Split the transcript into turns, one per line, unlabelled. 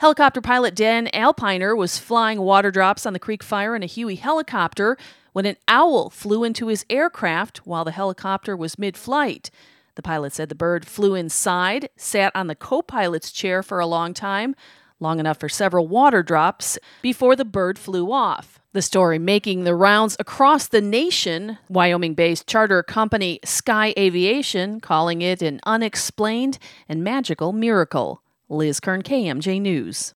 Helicopter pilot Dan Alpiner was flying water drops on the Creek Fire in a Huey helicopter when an owl flew into his aircraft while the helicopter was mid-flight. The pilot said the bird flew inside, sat on the co-pilot's chair for a long time, long enough for several water drops, before the bird flew off. The story making the rounds across the nation, Wyoming-based charter company Sky Aviation calling it an unexplained and magical miracle. Liz Kern, KMJ News.